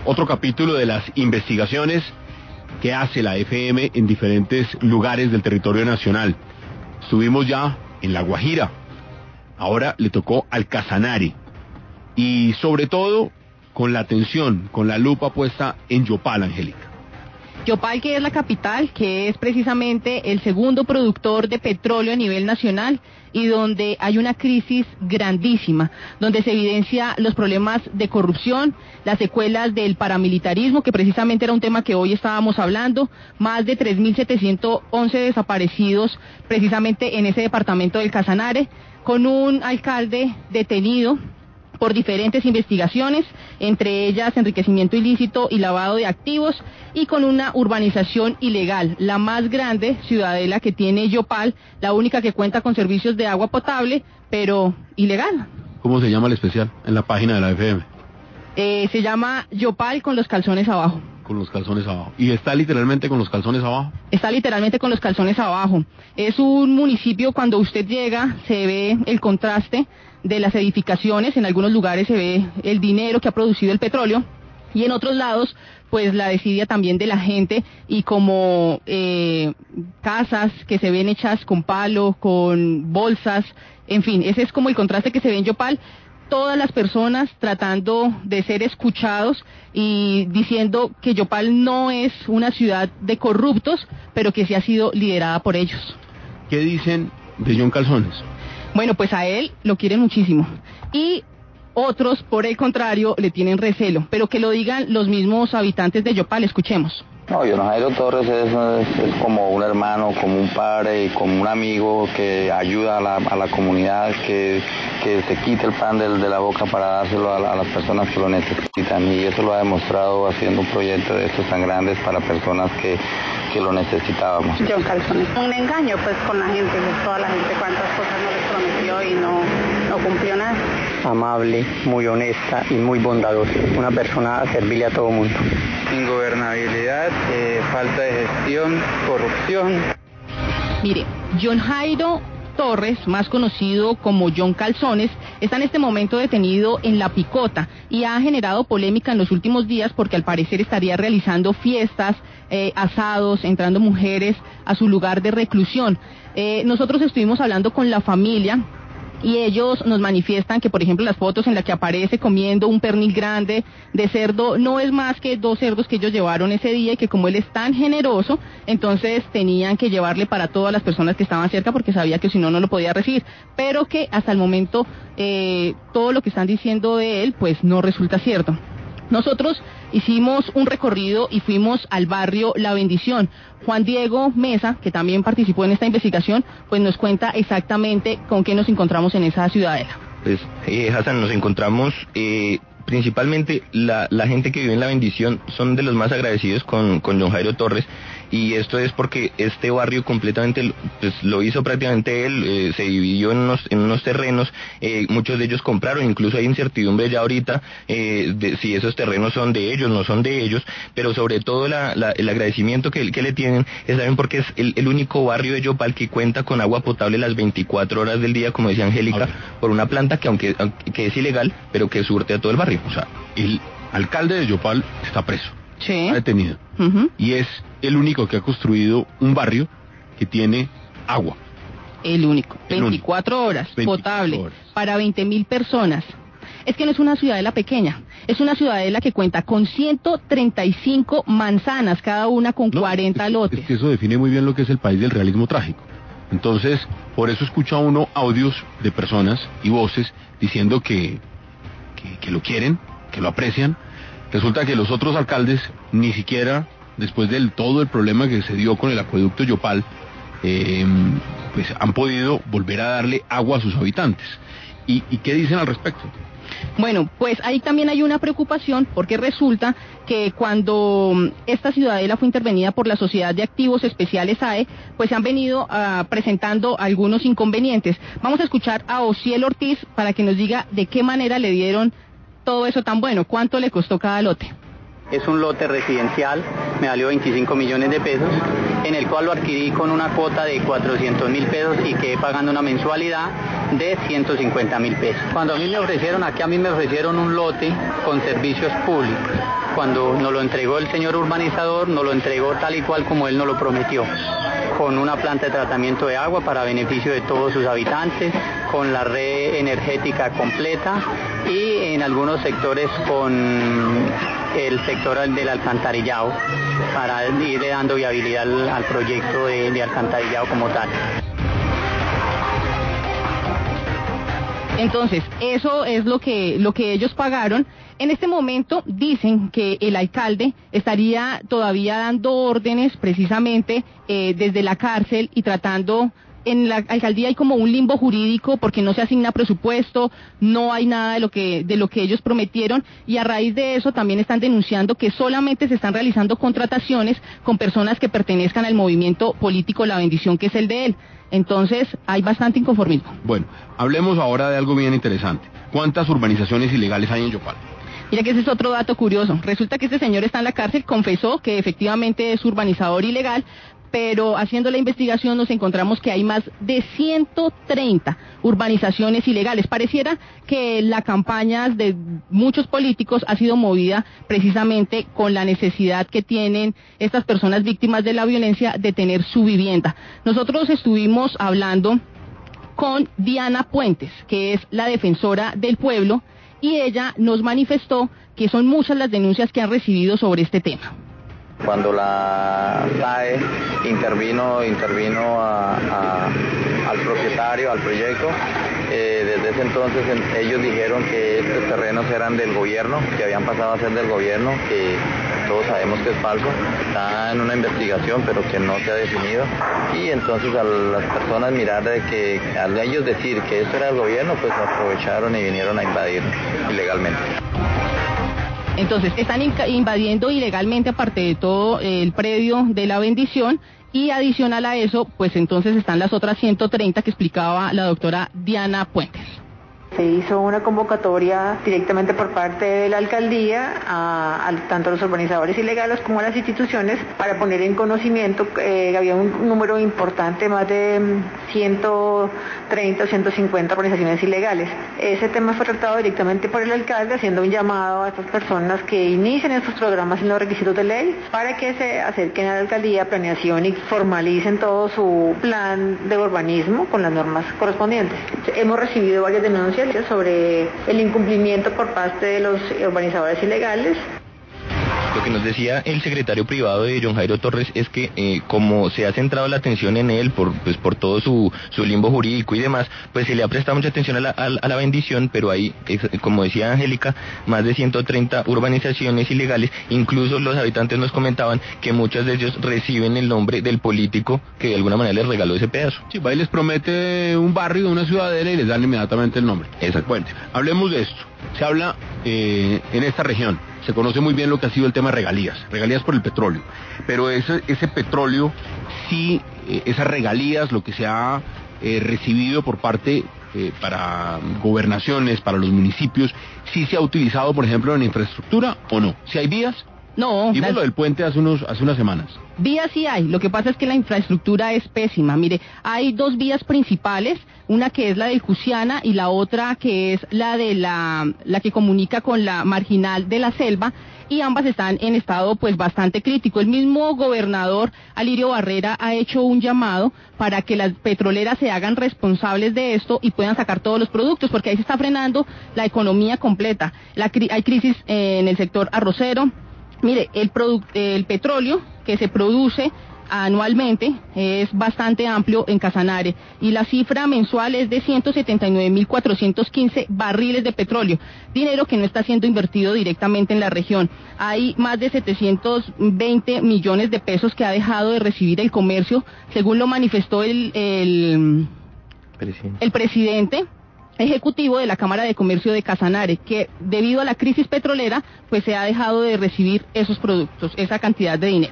otro capítulo de las investigaciones que hace la FM en diferentes lugares del territorio nacional. Estuvimos ya en La Guajira, ahora le tocó al Casanare, y sobre todo con la atención, con la lupa puesta en Yopal, Angélica. Yopal, que es la capital, que es precisamente el segundo productor de petróleo a nivel nacional y donde hay una crisis grandísima, donde se evidencia los problemas de corrupción, las secuelas del paramilitarismo, que precisamente era un tema que hoy estábamos hablando, más de 3.711 desaparecidos precisamente en ese departamento del Casanare, con un alcalde detenido por diferentes investigaciones, entre ellas enriquecimiento ilícito y lavado de activos, y con una urbanización ilegal, la más grande ciudadela que tiene Yopal, la única que cuenta con servicios de agua potable, pero ilegal. ¿Cómo se llama el especial en la página de la FM? Se llama Yopal con los calzones abajo. Con los calzones abajo. ¿Y está literalmente con los calzones abajo? Está literalmente con los calzones abajo. Es un municipio, cuando usted llega, se ve el contraste de las edificaciones, en algunos lugares se ve el dinero que ha producido el petróleo, y en otros lados, pues la desidia también de la gente, y como casas que se ven hechas con palo, con bolsas, en fin, ese es como el contraste que se ve en Yopal. Todas las personas tratando de ser escuchados y diciendo que Yopal no es una ciudad de corruptos, pero que sí ha sido liderada por ellos. ¿Qué dicen de John Calzones? Bueno, pues a él lo quieren muchísimo. Y otros, por el contrario, le tienen recelo. Pero que lo digan los mismos habitantes de Yopal, escuchemos. No, John Jairo Torres es como un hermano, como un padre, como un amigo que ayuda a la comunidad, que se quite el pan de la boca para dárselo a las personas que lo necesitan, y eso lo ha demostrado haciendo un proyecto de estos tan grandes para personas que lo necesitábamos. John Calzones, un engaño pues con la gente, toda la gente cuántas cosas no les prometió y no cumplió nada. Amable, muy honesta y muy bondadosa, una persona a servirle a todo mundo. Ingobernabilidad, falta de gestión, corrupción. Mire, John Jairo Torres, más conocido como John Calzones, está en este momento detenido en La Picota y ha generado polémica en los últimos días porque al parecer estaría realizando fiestas, asados, entrando mujeres a su lugar de reclusión. Nosotros estuvimos hablando con la familia y ellos nos manifiestan que, por ejemplo, las fotos en las que aparece comiendo un pernil grande de cerdo no es más que 2 cerdos que ellos llevaron ese día, y que como él es tan generoso, entonces tenían que llevarle para todas las personas que estaban cerca porque sabía que si no, no lo podía recibir, pero que hasta el momento todo lo que están diciendo de él pues no resulta cierto. Nosotros hicimos un recorrido y fuimos al barrio La Bendición. Juan Diego Mesa, que también participó en esta investigación, pues nos cuenta exactamente con qué nos encontramos en esa ciudadela. Pues, Hassan, nos encontramos principalmente la gente que vive en La Bendición son de los más agradecidos con John Jairo Torres, y esto es porque este barrio completamente pues, lo hizo prácticamente él, se dividió en unos terrenos, muchos de ellos compraron, incluso hay incertidumbre ya ahorita de si esos terrenos son de ellos, no son de ellos, pero sobre todo el agradecimiento que le tienen es también porque es el único barrio de Yopal que cuenta con agua potable las 24 horas del día, como decía Angélica, por una planta que es ilegal, pero que surte a todo el barrio. O sea, el alcalde de Yopal está preso, sí, está detenido, y es el único que ha construido un barrio que tiene agua. El único, 24 horas, 24 potable, horas. Para 20.000 personas. Es que no es una ciudadela pequeña, es una ciudadela que cuenta con 135 manzanas, cada una con 40 lotes. Es que eso define muy bien lo que es el país del realismo trágico. Entonces, por eso escucha uno audios de personas y voces diciendo que lo quieren, que lo aprecian. Resulta que los otros alcaldes ni siquiera, después del todo el problema que se dio con el acueducto Yopal, pues han podido volver a darle agua a sus habitantes. ¿Y qué dicen al respecto? Bueno, pues ahí también hay una preocupación porque resulta que cuando esta ciudadela fue intervenida por la Sociedad de Activos Especiales AE, pues se han venido presentando algunos inconvenientes. Vamos a escuchar a Osiel Ortiz para que nos diga de qué manera le dieron todo eso tan bueno, cuánto le costó cada lote. Es un lote residencial, me valió 25 millones de pesos, en el cual lo adquirí con una cuota de 400.000 pesos y quedé pagando una mensualidad de 150.000 pesos. Cuando a mí me ofrecieron un lote con servicios públicos. Cuando nos lo entregó el señor urbanizador, nos lo entregó tal y cual como él nos lo prometió, con una planta de tratamiento de agua para beneficio de todos sus habitantes, con la red energética completa y en algunos sectores con el sector del alcantarillado, para ir dando viabilidad al proyecto de alcantarillado como tal. Entonces, eso es lo que ellos pagaron. En este momento dicen que el alcalde estaría todavía dando órdenes precisamente desde la cárcel y tratando. En la alcaldía hay como un limbo jurídico porque no se asigna presupuesto, no hay nada de lo que ellos prometieron, y a raíz de eso también están denunciando que solamente se están realizando contrataciones con personas que pertenezcan al movimiento político La Bendición, que es el de él. Entonces hay bastante inconformismo. Bueno, hablemos ahora de algo bien interesante. ¿Cuántas urbanizaciones ilegales hay en Yopal? Mira que ese es otro dato curioso. Resulta que este señor está en la cárcel, confesó que efectivamente es urbanizador ilegal, pero haciendo la investigación nos encontramos que hay más de 130 urbanizaciones ilegales. Pareciera que la campaña de muchos políticos ha sido movida precisamente con la necesidad que tienen estas personas víctimas de la violencia de tener su vivienda. Nosotros estuvimos hablando con Diana Puentes, que es la defensora del pueblo, y ella nos manifestó que son muchas las denuncias que han recibido sobre este tema. Cuando la SAE intervino al propietario, al proyecto, desde ese entonces ellos dijeron que estos terrenos eran del gobierno, que habían pasado a ser del gobierno, que todos sabemos que es falso. Está en una investigación, pero que no se ha definido. Y entonces a las personas mirar de que al ellos decir que esto era del gobierno, pues aprovecharon y vinieron a invadir ilegalmente. Entonces, están invadiendo ilegalmente, aparte de todo, el predio de La Bendición, y adicional a eso, pues entonces están las otras 130 que explicaba la doctora Diana Puentes. Se hizo una convocatoria directamente por parte de la alcaldía tanto a los urbanizadores ilegales como a las instituciones para poner en conocimiento que había un número importante, más de 130 o 150 organizaciones ilegales. Ese tema fue tratado directamente por el alcalde, haciendo un llamado a estas personas que inician estos programas en los requisitos de ley para que se acerquen a la alcaldía a planeación y formalicen todo su plan de urbanismo con las normas correspondientes. Hemos recibido varias denuncias sobre el incumplimiento por parte de los urbanizadores ilegales. Lo que nos decía el secretario privado de John Jairo Torres es que como se ha centrado la atención en él por todo su limbo jurídico y demás, pues se le ha prestado mucha atención a la bendición, pero hay, como decía Angélica, más de 130 urbanizaciones ilegales. Incluso los habitantes nos comentaban que muchos de ellos reciben el nombre del político que de alguna manera les regaló ese pedazo. Sí, va y les promete un barrio, una ciudadela, y les dan inmediatamente el nombre. Exacto. Bueno, hablemos de esto. Se habla en esta región, se conoce muy bien lo que ha sido el tema de regalías por el petróleo, pero ese petróleo, sí, esas regalías, lo que se ha recibido por parte para gobernaciones, para los municipios, sí se ha utilizado, por ejemplo, en infraestructura o no. ¿Si hay vías? No. Vimos lo del puente hace unas semanas. Vías sí hay, lo que pasa es que la infraestructura es pésima. Mire, hay dos vías principales, una que es la del Jusiana y la otra que es la de la que comunica con la marginal de la Selva, y ambas están en estado pues bastante crítico. El mismo gobernador Alirio Barrera ha hecho un llamado para que las petroleras se hagan responsables de esto y puedan sacar todos los productos, porque ahí se está frenando la economía completa. Hay crisis en el sector arrocero. Mire, el petróleo que se produce anualmente es bastante amplio en Casanare, y la cifra mensual es de 179.415 barriles de petróleo, dinero que no está siendo invertido directamente en la región. Hay más de 720 millones de pesos que ha dejado de recibir el comercio, según lo manifestó el presidente ejecutivo de la Cámara de Comercio de Casanare, que debido a la crisis petrolera pues se ha dejado de recibir esos productos, esa cantidad de dinero.